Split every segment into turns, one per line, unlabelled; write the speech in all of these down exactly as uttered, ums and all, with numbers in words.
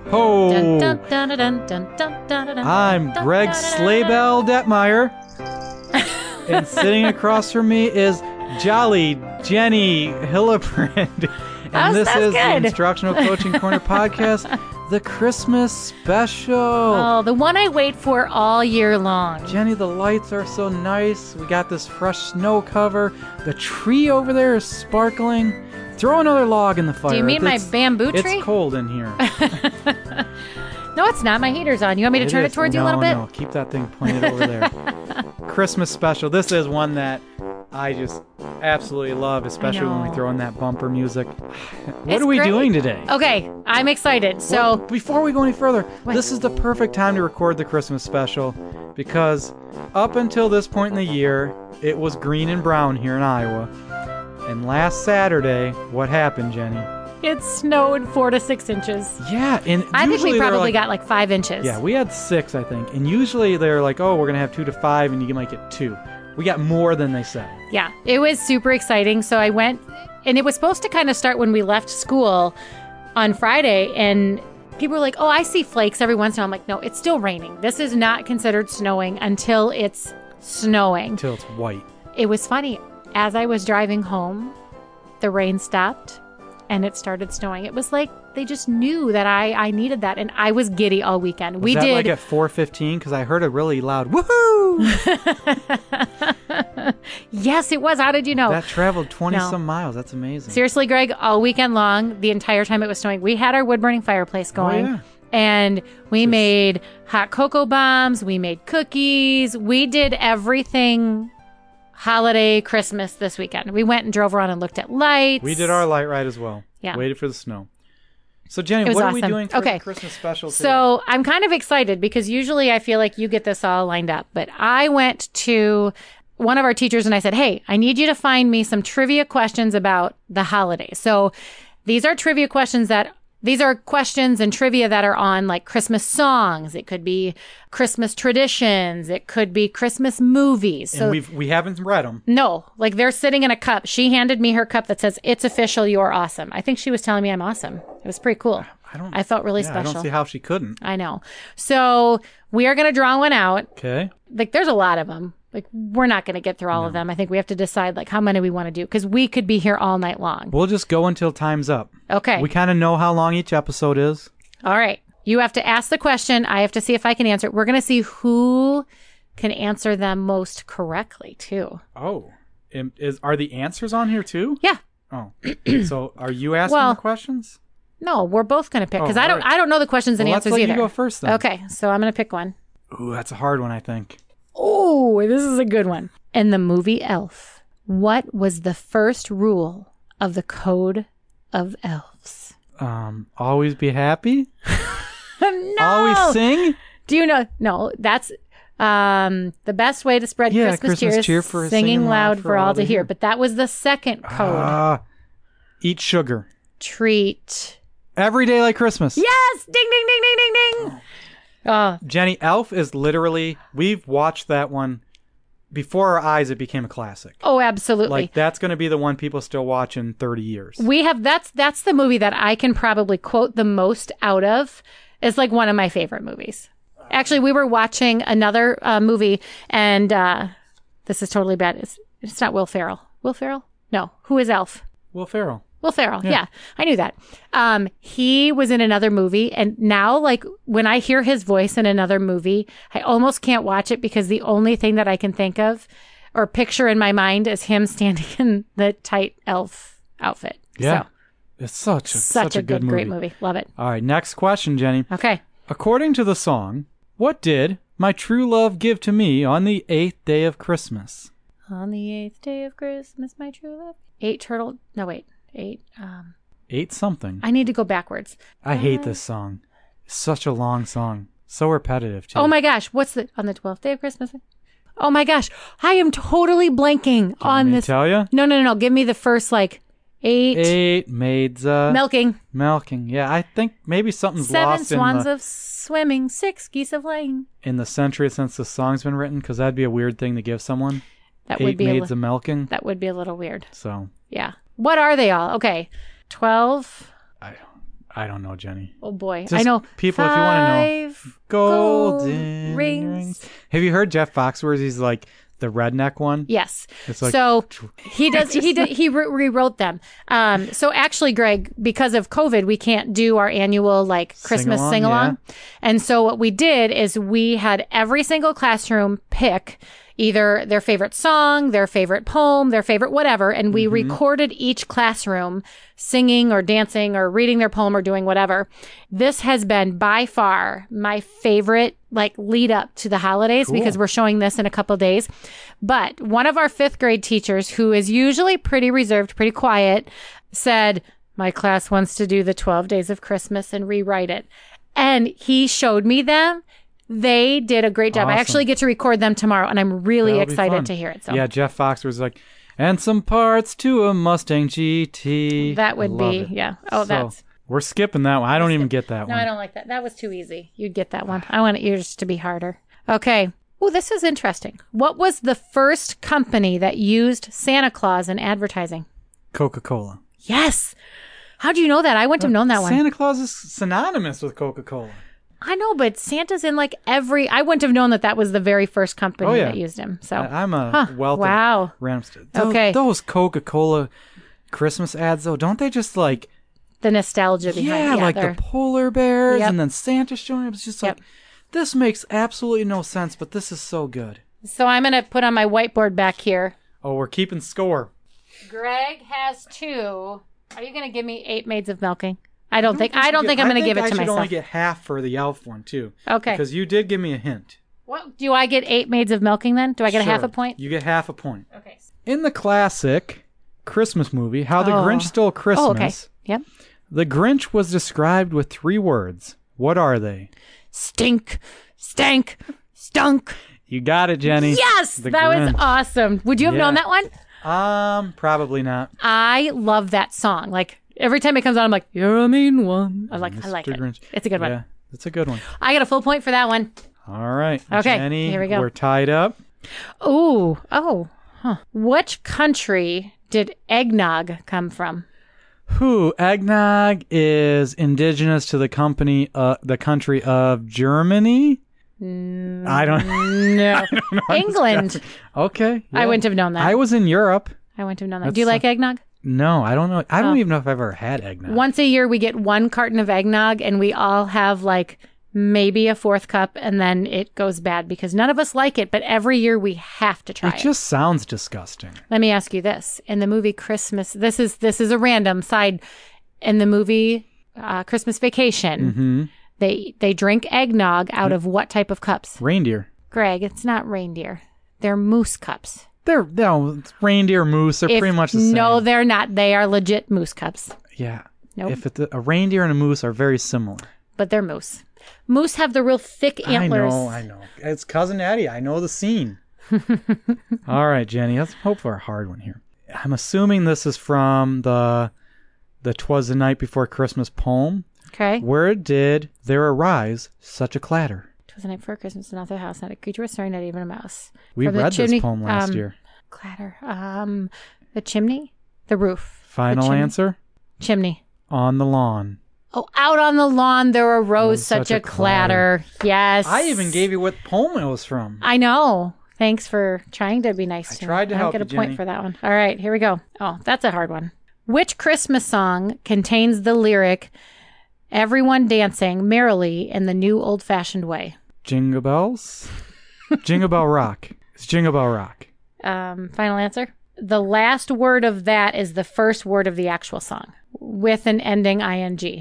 Ho!
Dun, dun, dun, dun, dun, dun, dun, dun,
I'm
dun,
Greg
dun, dun,
Slaybell Detmeyer, and sitting across from me is Jolly Jenny Hillebrand. And
That was-
this
that was
is the
good.
Instructional Coaching Corner podcast, the Christmas special.
Oh, the one I wait for all year long.
Jenny, the lights are so nice. We got this fresh snow cover. The tree over there is sparkling. Throw another log in the fire.
Do you mean my
It's-
bamboo tree?
It's cold in here.
No, it's not. My heater's on. You want me to turn
is.
it towards
no,
you a little bit?
No, keep that thing pointed over there. Christmas special. This is one that I just absolutely love, especially when we
know.
throw in that bumper music. What
It's
are we
great.
doing today?
Okay, I'm excited. So,
Well, before we go any further,
What?
this is the perfect time to record the Christmas special because up until this point in the year, it was green and brown here in Iowa. And last Saturday, what happened, Jenny?
it snowed four to six inches.
Yeah, and
I think
usually
we
they're
probably
like,
got like five inches.
Yeah, we had six, I think. And usually they're like, oh, we're going to have two to five, and you might get two. We got more than they said.
Yeah, it was super exciting. So I went, and it was supposed to kind of start when we left school on Friday. And people were like, oh, I see flakes every once in a while. I'm like, no, it's still raining. This is not considered snowing until it's snowing.
Until it's white.
It was funny. As I was driving home, the rain stopped and it started snowing. It was like they just knew that I, I needed that. And I was giddy all weekend.
Was
we
that
did.
like at four fifteen? Because I heard a really loud woohoo!
Yes, it was. How did you know?
That traveled twenty
No.
some miles. That's amazing.
Seriously, Greg, all weekend long, the entire time it was snowing, we had our wood burning fireplace going.
Oh, yeah.
And we made hot cocoa bombs. We made cookies. We did everything holiday Christmas this weekend. We went and drove around and looked at lights.
We did our light ride as well.
Yeah.
Waited for the snow. So, Jenny,
It was
what are we
awesome.
doing for
Okay.
the Christmas special today?
So I'm kind of excited because usually I feel like you get this all lined up. But I went to one of our teachers and I said, hey, I need you to find me some trivia questions about the holidays. So these are trivia questions that These are questions and trivia that are on like Christmas songs. It could be Christmas traditions. It could be Christmas movies.
and
So
we've, we haven't read them.
no, like they're sitting in a cup. She handed me her cup that says, it's official, you're awesome. I think she was telling me I'm awesome. It was pretty cool.
I don't.
I felt really
yeah,
special.
I don't see how she couldn't.
I know. So we are going to draw one out.
Okay.
Like there's a lot of them. Like we're not going to get through all of them. I think we have to decide like how many we want to do because we could be here all night long.
We'll just go until time's up.
Okay.
We kind of know how long each episode is.
All right. You have to ask the question. I have to see if I can answer it. We're going to see who can answer them most correctly, too.
Oh. Am- Is, are the answers on here too?
Yeah.
Oh. So are you asking
Well,
the questions?
No, we're both going to pick because
Oh,
I don't
all right.
I don't know the questions and
Well, let's
answers
let
either.
you go first then.
Okay. So I'm going to pick one.
Ooh, that's a hard one, I think.
Oh, this is a good one. In the movie Elf, what was the first rule of the Code of Elves?
Um, always be happy?
No.
Always sing?
Do you know? No, that's um, the best way to spread
Yeah,
Christmas,
Christmas
cheer,
cheer
is
for
singing loud for all to hear. But that was the second code.
Ah, eat sugar.
Treat.
Every day like Christmas.
Yes! Ding, ding, ding, ding, ding, ding. Oh,
Jenny, Elf is literally, we've watched that one before our eyes. It became a classic.
oh, absolutely.
Like, that's going to be the one people still watch in thirty years.
we have that's that's the movie that I can probably quote the most out of. It's like one of my favorite movies. Actually, we were watching another uh, movie, and uh, this is totally bad. It's it's not Will Ferrell. Will Ferrell? No. Who is Elf?
Will Ferrell.
Will Ferrell. Yeah.
Yeah.
I knew that. Um, he was in another movie, and now, like, when I hear his voice in another movie, I almost can't watch it because the only thing that I can think of or picture in my mind is him standing in the tight elf outfit.
Yeah.
So,
It's such a,
such, a good,
movie.
great movie. Love it.
All right, next question, Jenny.
Okay.
According to the song, what did my true love give to me on the eighth day of Christmas?
On the eighth day of Christmas, my true love. Eight turtle. No, wait. Eight. Um,
Eight something.
I need to go backwards.
I hate this song. It's such a long song. So repetitive, too.
Oh my gosh. What's the, on the twelfth day of Christmas? Oh my gosh. I am totally blanking on
Let me
this.
tell you?
No, no, no, no. Give me the first, like, eight.
Eight maids uh,
Milking.
milking. Yeah, I think maybe something's
Seven
lost in
swans
the,
of swimming. Six geese of laying.
in the century since the song's been written, because that'd be a weird thing to give someone.
That
Eight
would be a
maids
li-
of milking.
that would be a little weird.
So
Yeah. What are they all? Okay. twelve.
I I don't know, Jenny.
Oh boy,
Just
I know.
people, if you want to know.
Five
Golden
gold
rings.
rings.
Have you heard Jeff Foxworthy's like the redneck one?
Yes.
It's like,
so he does. He did. He re- rewrote them. Um, so actually, Greg, because of COVID, we can't do our annual like Christmas
Sing-along,
sing along. And so what we did is we had every single classroom pick either their favorite song, their favorite poem, their favorite whatever, and we
Mm-hmm.
recorded each classroom singing or dancing or reading their poem or doing whatever. This has been by far my favorite like lead up to the holidays
Cool.
because we're showing this in a couple days. But one of our fifth grade teachers, who is usually pretty reserved, pretty quiet, said, my class wants to do the twelve days of Christmas and rewrite it. And he showed me them. They did a great job. I
Awesome.
actually get to record them tomorrow, and I'm really
That'll be fun.
excited to hear it. So
Yeah, Jeff Foxworthy's like, and some parts to a Mustang G T.
that would
I love
be,
it.
yeah. Oh,
So,
that's,
We're skipping that one. I don't even get that
no,
one.
I don't like that. That was too easy. You'd get that one. I want yours to be harder. Okay. Oh, this is interesting. What was the first company that used Santa Claus in advertising?
Coca-Cola.
Yes. How do you know that? I wouldn't have known that one.
Santa Claus is synonymous with Coca-Cola.
I know, but Santa's in like every. I wouldn't have known that that was the very first company
Oh, yeah.
that used him. So
I- I'm a
Huh.
wealth
Wow.
of Ramstead. Those,
Okay.
Those Coca-Cola Christmas ads, though, don't they just like,
the nostalgia behind
yeah,
it. Yeah,
like
they're-
the polar bears
Yep.
and then Santa showing up. It's just like,
Yep.
this makes absolutely no sense, but this is so good.
So I'm going to put on my whiteboard back here.
Oh, we're keeping score.
Greg has two. Are you going to give me eight maids of milking? I don't think. I don't think I'm going to give it
I
to
should
myself.
only get half for the elf one, too.
Okay.
Because you did give me a hint.
What do I get? Eight maids of milking then? Do I get a half
Sure.
a point?
You get half a point.
Okay.
In the classic Christmas movie, How the
Oh.
Grinch Stole Christmas,
Oh, okay. Yep.
the Grinch was described with three words. What are they?
Stink, stank, stunk.
You got it, Jenny.
Yes,
The
that was
Grinch.
awesome. Would you have
Yeah.
known that one?
Um, probably not.
I love that song. Like every time it comes on, I'm like, "You're a mean one." I like. I like
Mister
it.
Grinch.
It's a good one.
Yeah, it's a good one.
I got a full point for that one.
All right.
Okay,
Jenny,
here we go.
We're tied up.
Ooh, oh, huh. Which country did eggnog come from?
Who eggnog is indigenous to the company, uh, the country of Germany? I don't.
No,
know.
England.
Okay.
I
yeah.
wouldn't have known that.
I was in Europe.
I wouldn't have known that.
That's
Do you like
so-
eggnog?
No, I don't know. I don't
Oh.
even know if I've ever had eggnog.
Once a year, we get one carton of eggnog, and we all have like maybe a fourth cup, and then it goes bad because none of us like it. But every year, we have to try
It
it.
just sounds disgusting.
Let me ask you this: in the movie Christmas, this is this is a random side. In the movie uh, Christmas Vacation,
Hmm.
they they drink eggnog out of what type of cups?
Reindeer.
Greg, it's not reindeer. They're moose cups.
They're no it's reindeer, moose. They're
If-
pretty much the same.
No, they're not. They are legit moose cups,
Yeah.
Nope.
If it's a, a reindeer and a moose are very similar.
but they're moose. Moose have the real thick antlers.
I know, I know. It's Cousin Eddie. I know the scene. All right, Jenny. Let's hope for a hard one here. I'm assuming this is from the the "'Twas the Night Before Christmas" poem.
Okay.
Where did there arise such a clatter?
Twas the night before Christmas, and not the house, not a creature was stirring, not even a mouse.
We
From the
read
chimney-
this poem last
um,
year.
Clatter. Um, the chimney, the roof.
Final
chimney.
answer:
Chimney.
on the lawn.
Oh, out on the lawn there arose such, a, clatter. Yes.
I even gave you what poem it was from.
I know. Thanks for trying to be nice
I
to me.
tried to
I don't
help
get a
you,
point
Jenny.
for that one. All right, here we go. Oh, that's a hard one. Which Christmas song contains the lyric, "Everyone dancing merrily in the new old-fashioned way"?
Jingle bells. Jingle bell rock. It's Jingle bell rock.
Um, final answer? The last word of that is the first word of the actual song with an ending ing.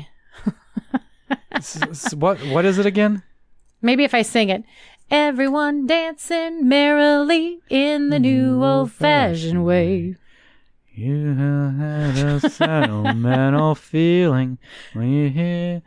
S- s- what what is it again?
Maybe if I sing it. Everyone dancing merrily in the new old-fashioned way.
You have had a sentimental feeling when you hear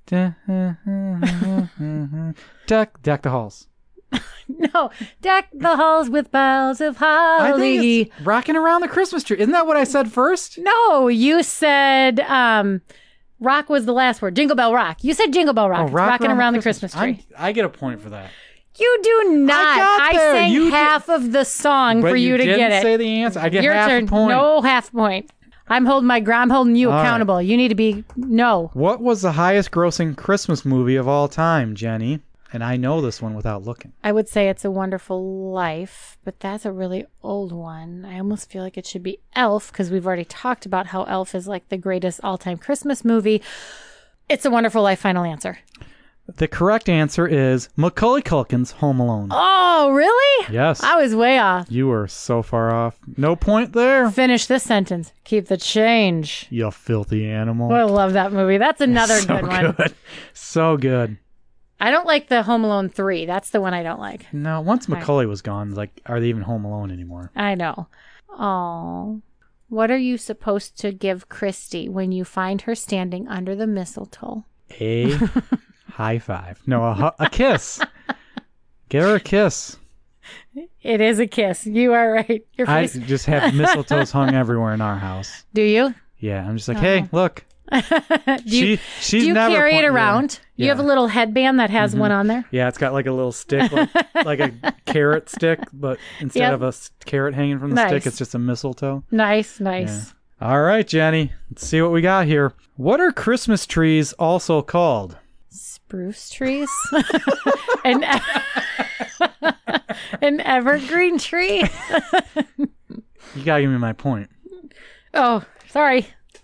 deck deck the halls.
No, deck the halls with boughs of
I
holly.
think it's rocking around the Christmas tree. Isn't that what I said first?
No, you said um, rock was the last word. Jingle bell rock. You said jingle bell rock.
Oh,
It's rocking around, the Christmas, tree.
I'm- I get a point for that.
You do not.
got
I,
there.
sang
You did-
half of the song
But
for you,
you
to
didn't
get it.
say the answer. I get
Your
half
turn.
a point.
No half point. I'm holding my gr- I'm holding you
All
accountable.
right.
You need to be no.
What was the highest grossing Christmas movie of all time, Jenny? And I know this one without looking.
I would say It's a Wonderful Life, but that's a really old one. I almost feel like it should be Elf because we've already talked about how Elf is like the greatest all-time Christmas movie. It's a Wonderful Life, final answer.
The correct answer is Macaulay Culkin's Home Alone.
Oh, really?
Yes.
I was way off.
You were so far off. No point there.
Finish this sentence. Keep the change.
You filthy animal.
Oh, I love that movie. That's another
so
good one.
Good. So good.
I don't like the Home Alone three. That's the one I don't like.
No, once Macaulay was gone, like, are they even home alone anymore?
I know. Oh. What are you supposed to give Christy when you find her standing under the mistletoe?
A high five. No, a, hu- a kiss. Give her a kiss.
It is a kiss. You are right. Your
I
face.
just have mistletoes hung everywhere in our house.
Do you?
Yeah, I'm just like, hey, look.
do you,
she, she's
do you
never
carry it
point-
around?
Yeah.
You have a little headband that has
Mm-hmm.
one on there?
Yeah, it's got like a little stick, like, like a carrot stick, but instead
Yep.
of a s- carrot hanging from the
Nice.
stick, it's just a mistletoe.
Nice, nice.
Yeah. All right, Jenny, let's see what we got here. What are Christmas trees also called?
Spruce trees? an, an evergreen tree?
You gotta give me my point.
Oh, sorry.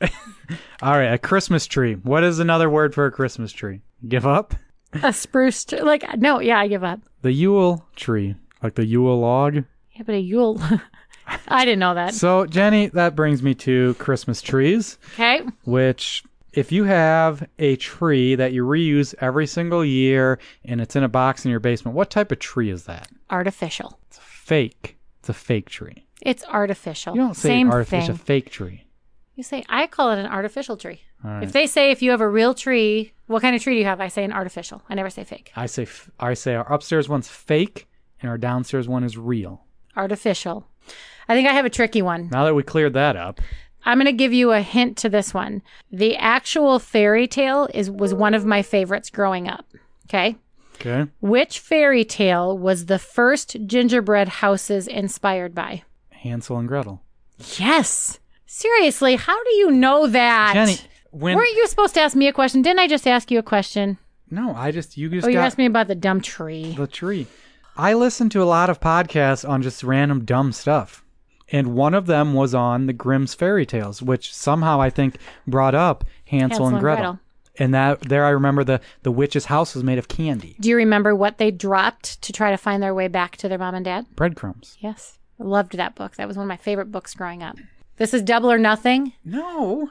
All right, a Christmas tree. What is another word for a Christmas tree? Give up?
A spruce tree. Like, no, yeah, I give up.
The Yule tree, like the Yule log.
Yeah, but a Yule. I didn't know that.
So, Jenny, that brings me to Christmas trees,
Okay.
which if you have a tree that you reuse every single year and it's in a box in your basement, what type of tree is that?
Artificial.
It's fake. It's a fake tree.
It's artificial.
You don't say
Same
artificial,
thing.
fake tree.
You say, I call it an artificial tree.
All right.
If they say if you have a real tree, what kind of tree do you have? I say an artificial. I never say fake.
I say f- I say our upstairs one's fake and our downstairs one is real.
Artificial. I think I have a tricky one.
Now that we cleared that up,
I'm going to give you a hint to this one. The actual fairy tale is was one of my favorites growing up. Okay?
okay.
Which fairy tale was the first gingerbread houses inspired by?
Hansel and Gretel.
Yes. Seriously, how do you know that?
Jenny, when
Weren't you supposed to ask me a question? Didn't I just ask you a question?
no, I just you just
Oh, you
got
asked me about the dumb tree.
the tree. I listened to a lot of podcasts on just random dumb stuff. And one of them was on the Grimm's fairy tales, which somehow I think brought up Hansel,
Hansel
and,
and
Gretel.
Gretel.
And that there I remember the, the witch's house was made of candy.
Do you remember what they dropped to try to find their way back to their mom and dad?
Breadcrumbs.
Yes. I loved that book. That was one of my favorite books growing up. This is Double or Nothing.
No.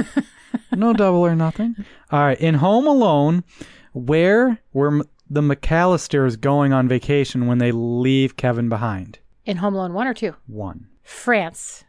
No double or nothing. All right. In Home Alone, where were M- the McAllisters going on vacation when they leave Kevin behind?
In Home Alone one or two?
One.
France.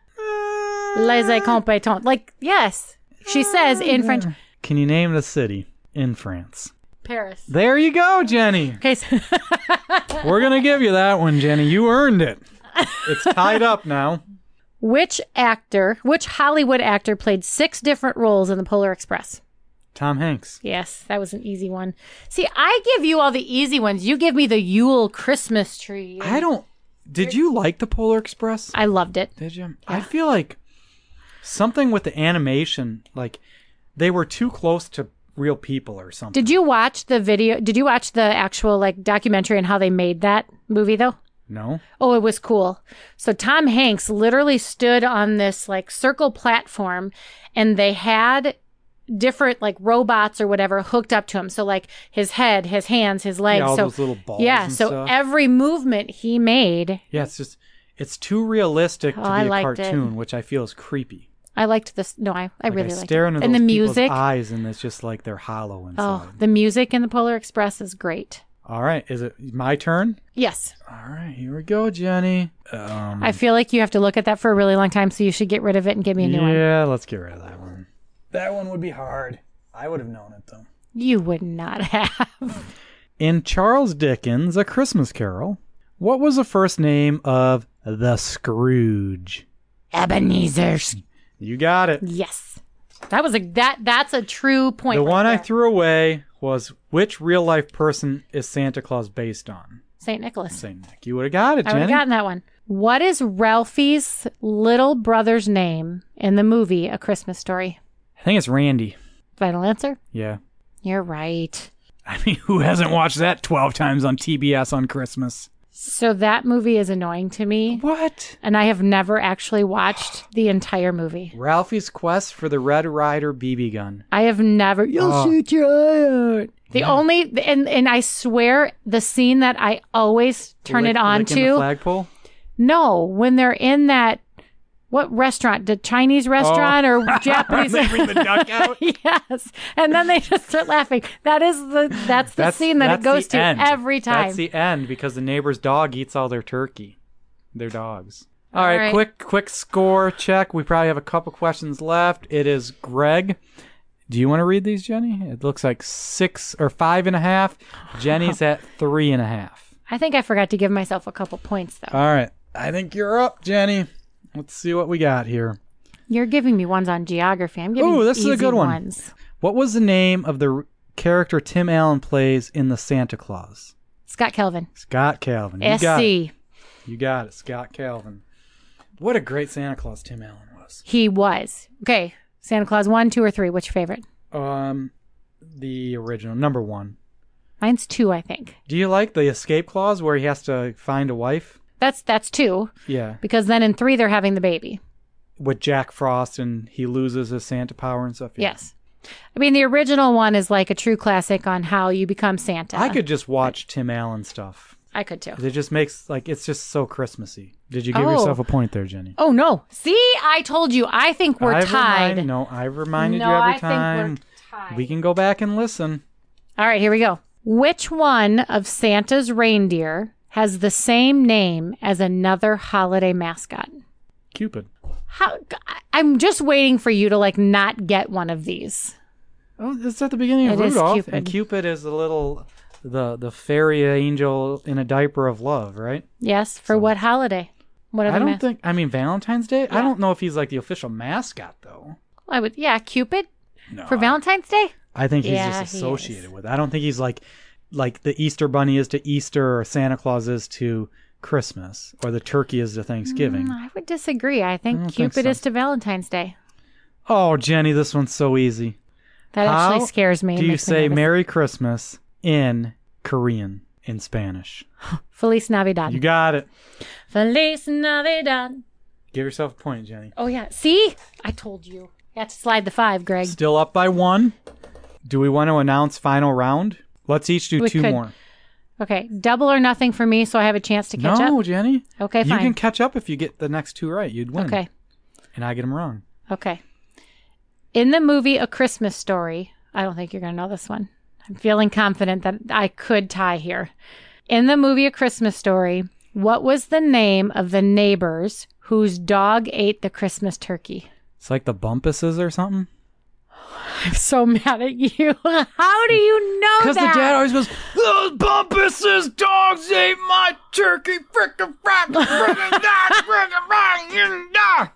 Les incompetents. Like, yes. She says in French.
Can you name the city in France?
Paris.
There you go, Jenny.
Okay. So
We're going to give you that one, Jenny. You earned it. It's tied up now.
which actor, which Hollywood actor played six different roles in the Polar Express?
Tom Hanks.
Yes, that was an easy one. See, I give you all the easy ones. You give me the Yule Christmas tree.
I don't... Did you like the Polar Express?
I loved it.
Did you? I feel like something with the animation, like they were too close to real people or something.
Did you watch the video? Did you watch the actual like documentary on how they made that movie though?
No?
Oh, it was cool. So Tom Hanks literally stood on this like circle platform and they had different like robots or whatever hooked up to him. So like his head, his hands, his legs.
Yeah, all
so
those little balls
yeah,
and
so
stuff.
every movement he made,
Yeah, it's just, it's too realistic to
Oh,
be
I
a
liked it.
cartoon, which I feel is creepy.
I liked this. No, I, I
Like,
really
I
liked
stare
it.
into
And
those
the
people's
music.
eyes and it's just like they're hollow inside.
Oh, the music in the Polar Express is great.
All right, is it my turn?
Yes.
All right, here we go, Jenny. Um,
I feel like you have to look at that for a really long time, so you should get rid of it and give me a new one.
yeah, let's get rid of that one. That one would be hard. I would have known it, though.
You would not have.
In Charles Dickens' A Christmas Carol, what was the first name of the Scrooge?
Ebenezer.
You got it.
Yes. That was a that that's a true point.
The
right
one I
there.
threw away was which real life person is Santa Claus based on?
Saint Nicholas.
Saint Nick. You would have got it,
I would
Jenny.
have gotten that one. What is Ralphie's little brother's name in the movie A Christmas Story?
I think it's Randy.
Final answer?
Yeah.
You're right.
I mean, who hasn't watched that twelve times on T B S on Christmas?
So that movie is annoying to me.
What?
And I have never actually watched the entire movie.
Ralphie's Quest for the Red Ryder B B gun.
I have never. You'll
Oh.
shoot your eye out. The
Yeah.
only and and I swear the scene that I always turn
Lick-
it on
licking the
to.
flagpole?
No, when they're in that what restaurant? The Chinese restaurant
Oh.
or Japanese?
They bring the duck out?
Yes, and then they just start laughing. That is the that's the
That's-
scene that
that's
it goes
the
to
end.
every time.
That's the end because the neighbor's dog eats all their turkey. Their dogs. All
All
right,
right.
quick quick score check. We probably have a couple questions left. It is Greg. Do you want to read these, Jenny? It looks like six or five and a half. Jenny's at three and a half.
I think I forgot to give myself a couple points though.
All right. I think you're up, Jenny. Let's see what we got here.
You're giving me ones on geography. I'm giving
Ooh, this is a
easy
good one.
ones.
What was the name of the r- character Tim Allen plays in the Santa Claus?
Scott Kelvin.
Scott Calvin. You
S
got it.
C.
You got it, Scott Calvin. What a great Santa Claus Tim Allen was.
He was. Okay. Santa Claus one, two, or three. What's your favorite?
Um, the original, number one.
Mine's two, I think.
Do you like the escape clause where he has to find a wife?
That's that's two.
Yeah.
Because then in three they're having the baby.
With Jack Frost and he loses his Santa power and stuff. Yeah.
Yes. I mean the original one is like a true classic on how you become Santa.
I could just watch Tim Allen stuff.
I could too.
It just makes, like, it's just so Christmassy. Did you give
Oh.
yourself a point there, Jenny?
Oh no. See, I told you. I think we're
I've
tied.
Remind, no, I've reminded
No,
you every
I think we're
time.
tied.
We can go back and listen.
All right, here we go. Which one of Santa's reindeer has the same name as another holiday mascot?
Cupid.
How I'm just waiting for you to like not get one of these.
Oh, it's at the beginning of
It is
Rudolph.
Cupid.
And Cupid is the little, the the fairy angel in a diaper of love, right?
Yes, for what holiday? What
I
other
don't
mas-
think, I mean, Valentine's Day? I
Yeah.
don't know if he's like the official mascot, though.
I would yeah, Cupid
No.
for Valentine's Day?
I think he's
Yeah,
just
he
associated
is.
with it. I don't think he's like, like the Easter Bunny is to Easter or Santa Claus is to Christmas or the turkey is to Thanksgiving.
Mm, I would disagree. I think
I don't
Cupid
think so.
is to Valentine's Day.
Oh, Jenny, this one's so easy.
That
How
actually scares me.
Do
and
you
makes me
say
nervous.
Merry Christmas in Korean, in Spanish?
Feliz Navidad?
You got it.
Feliz Navidad.
Give yourself a point, Jenny.
Oh yeah. See? I told you. You have to slide the five, Greg.
Still up by one. Do we want to announce final round? Let's each do
We
two
could.
more.
Okay. Double or nothing for me, so I have a chance to catch
No,
up.
Jenny.
Okay,
You
fine.
can catch up if you get the next two right. You'd win.
Okay.
And I get them wrong.
Okay. In the movie A Christmas Story, I don't think you're going to know this one. I'm feeling confident that I could tie here. In the movie A Christmas Story, what was the name of the neighbors whose dog ate the Christmas turkey?
It's like the Bumpuses or something.
I'm so mad at you. How do you know
Because the
that?
dad always goes, those Bumpuses dogs ate my turkey. Frickin' frack, frickin' die, frickin' bang, and die.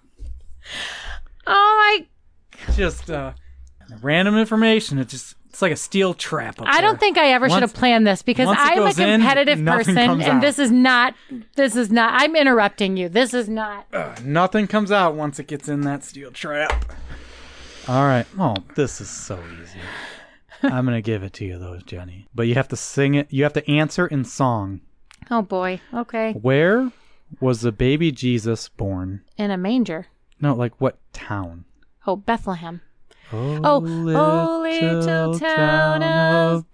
Oh my!
Just uh, random information. It's just, it's like a steel trap up
I
there.
don't think I ever should
Once-
have planned this because
once it
I'm a
goes in,
competitive
nothing
person,
comes
and
out.
this is not. This is not. I'm interrupting you. This is not.
Uh, nothing comes out once it gets in that steel trap. All right. Oh, this is so easy. I'm going to give it to you, though, Jenny. But you have to sing it. You have to answer in song.
Oh boy. Okay.
Where was the baby Jesus born?
In a manger.
No, like what town?
Oh, Bethlehem.
Oh,
Oh, oh, little town of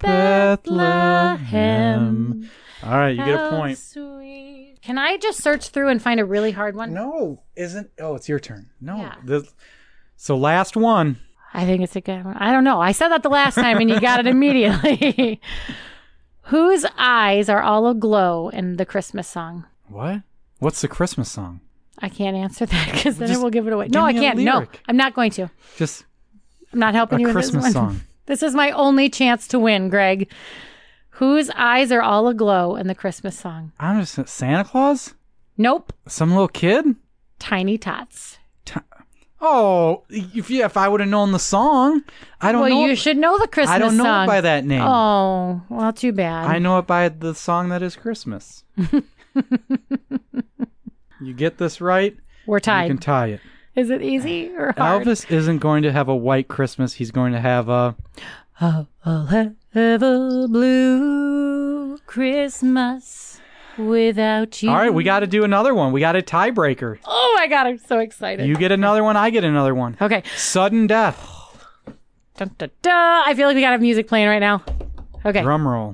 Bethlehem.
All right, you get a
How
point.
sweet. Can I just search through and find a really hard one?
No, isn't. Oh, it's your turn. No.
Yeah.
This, so last one.
I think it's a good one. I don't know. I said that the last time and you got it immediately. Whose eyes are all aglow in the Christmas song?
What? What's the Christmas song?
I can't answer that because then
Just
it will give it away.
give
No, I
me a
can't. No,
lyric.
I'm not going to.
Just
I'm not helping
a
you with
Christmas
this one.
song.
This is my only chance to win, Greg. Whose eyes are all aglow in the Christmas song?
I'm just Santa Claus?
Nope.
Some little kid?
Tiny Tots.
Ti- Oh, if yeah, if I would have known the song, I don't
well,
know.
you
it-
should know the Christmas
I don't know
song.
it by that name.
Oh, well, too bad.
I know it by the song that is Christmas. You get this right,
We're tied.
you can tie it.
Is it easy or hard?
Elvis isn't going to have a white Christmas. He's going to have a...
Oh, I'll have a blue Christmas without you.
All right, we got to do another one. We got a tiebreaker.
Oh my God, I'm so excited.
You get another one, I get another one.
Okay.
Sudden death.
Dun, dun, dun. I feel like we got to have music playing right now. Okay.
Drum roll.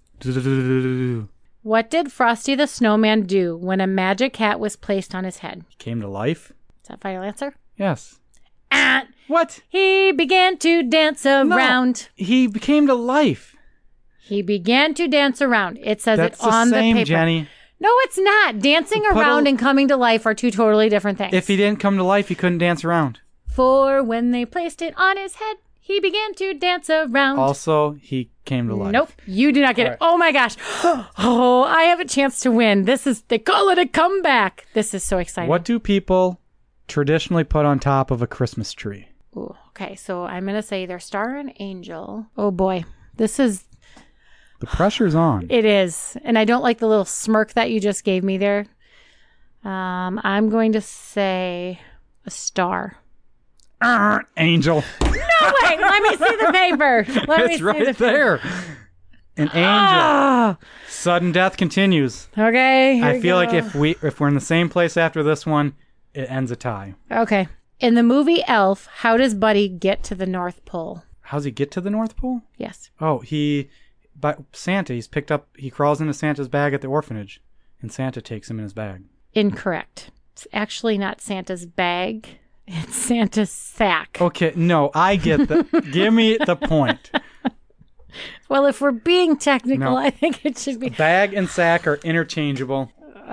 He
What did Frosty the Snowman do when a magic hat was placed on his head?
came to life?
Is that final answer?
Yes.
Ah,
What?
he began to dance around.
No, he came to life.
He began to dance around. It says
That's
it on
the
the,
same,
paper.
Jenny.
No, it's not. Dancing
Put a-
around and coming to life are two totally different things.
If he didn't come to life, he couldn't dance around.
For when they placed it on his head, he began to dance around.
Also, he came to life.
Nope, you do not get
All
it. Oh my gosh. Oh, I have a chance to win. This is, they call it a comeback. This is so exciting.
What do people traditionally put on top of a Christmas tree?
Ooh, okay, so I'm going to say either star and angel. Oh boy, this is,
The pressure's on.
it is. And I don't like the little smirk that you just gave me there. Um, I'm going to say a star.
Arr, angel.
No, wait, let me see the paper. Let me
It's
see
right
the
there. An angel.
Ah,
Sudden death continues.
okay. here
I
we
feel like
go.
if we if we're in the same place after this one, it ends a tie.
Okay. In the movie Elf, how does Buddy get to the North Pole?
How's he get to the North Pole?
Yes.
Oh, he by Santa. He's picked up. He crawls into Santa's bag at the orphanage, and Santa takes him in his bag.
Incorrect. It's actually not Santa's bag. It's Santa's sack.
Okay, no, I get the. Give me the point.
Well, if we're being technical,
No.
I think it should be.
Bag and sack are interchangeable.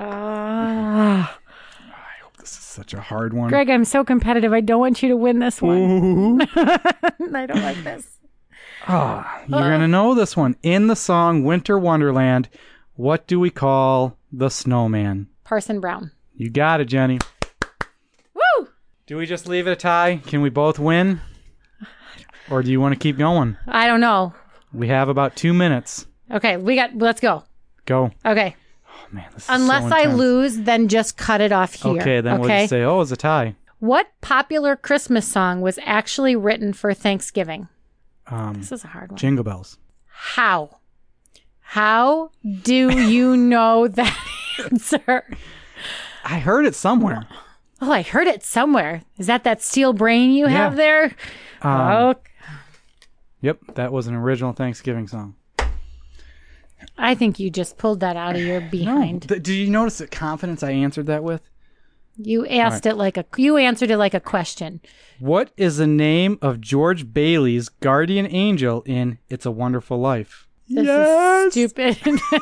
Ah.
I hope this is such a hard one.
Greg, I'm so competitive. I don't want you to win this one.
Ooh.
I don't like this.
Ah, you're gonna know this one. In the song "Winter Wonderland," what do we call the snowman?
Parson Brown.
You got it, Jenny.
Woo!
Do we just leave it a tie? Can we both win? Or do you want to keep going?
I don't know.
We have about two minutes.
Okay, we got. Let's go.
Go.
Okay.
Oh, man, this is
Unless
so
I
intense.
lose, then just cut it off here.
Okay, then we'll just say, oh, it's a tie.
What popular Christmas song was actually written for Thanksgiving?
Um,
This is a hard one.
Jingle Bells.
How? How do you know that answer?
I heard it somewhere.
Oh, I heard it somewhere. Is that that steel brain you have
Yeah.
there?
Um,
Oh,
Yep, that was an original Thanksgiving song.
I think you just pulled that out of your behind.
Th- did you notice the confidence I answered that with?
You asked it like a. You answered it like a question.
What is the name of George Bailey's guardian angel in It's a Wonderful Life?
This is stupid.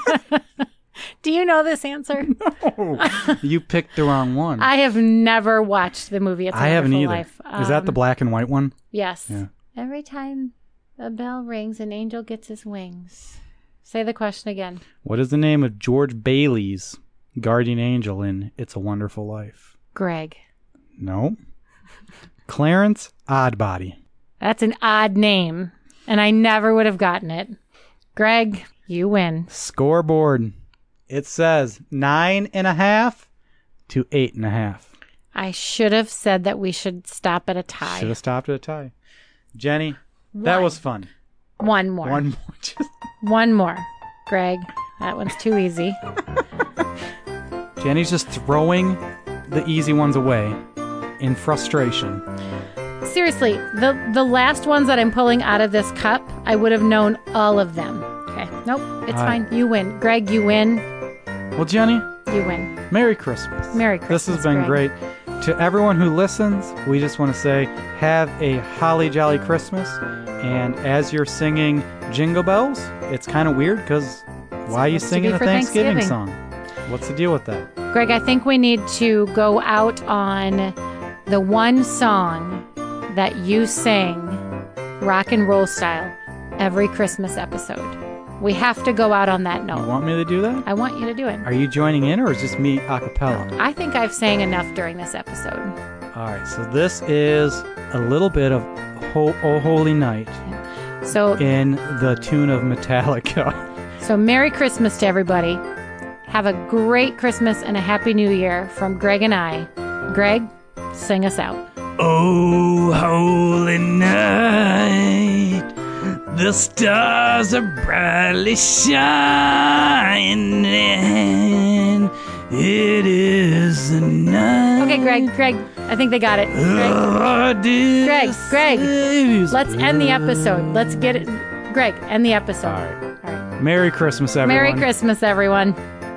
Do you know this answer?
Oh, you picked the wrong one.
I have never watched the movie It's a
I haven't
Wonderful
either.
Life.
Is that the
Um,
black and white one?
Yes.
Yeah.
Every time a bell rings, an angel gets his wings. Say the question again.
What is the name of George Bailey's guardian angel in It's a Wonderful Life?
Greg.
No. Clarence Oddbody.
That's an odd name, and I never would have gotten it. Greg, you win.
Scoreboard. It says nine and a half to eight and a half.
I should have said that we should stop at a tie.
Should have stopped at a tie. Jenny, that
One.
was fun.
One more.
One more. Just...
One more. Greg, that one's too easy.
Jenny's just throwing the easy ones away in frustration.
Seriously, the the last ones that I'm pulling out of this cup, I would have known all of them. Okay. Nope. It's
All right.
fine. You win. Greg, you win.
Well, Jenny,
You win.
Merry Christmas.
Merry
This has
Christmas,
been
Greg.
great. To everyone who listens, we just want to say have a holly jolly Christmas. And as you're singing Jingle Bells, it's kind of weird because why are you
supposed to be
singing a
for
Thanksgiving,
Thanksgiving.
song? What's the deal with that?
Greg, I think we need to go out on the one song that you sing rock and roll style every Christmas episode. We have to go out on that
You
note.
want me to do that?
I want you to do it.
Are you joining in or is just me a cappella?
I think I've sang enough during this episode.
All right, so this is a little bit of Ho- Oh Holy Night
So,
in the tune of Metallica.
so Merry Christmas to everybody. Have a great Christmas and a Happy New Year from Greg and I. Greg, sing us out.
Oh, holy night, the stars are brightly shining. It is the night.
Okay, Greg, Greg, I think they got it. Greg, Greg, Greg, let's end the episode. Let's get it. Greg, end the episode.
All right.
All right.
Merry Christmas, everyone.
Merry Christmas, everyone.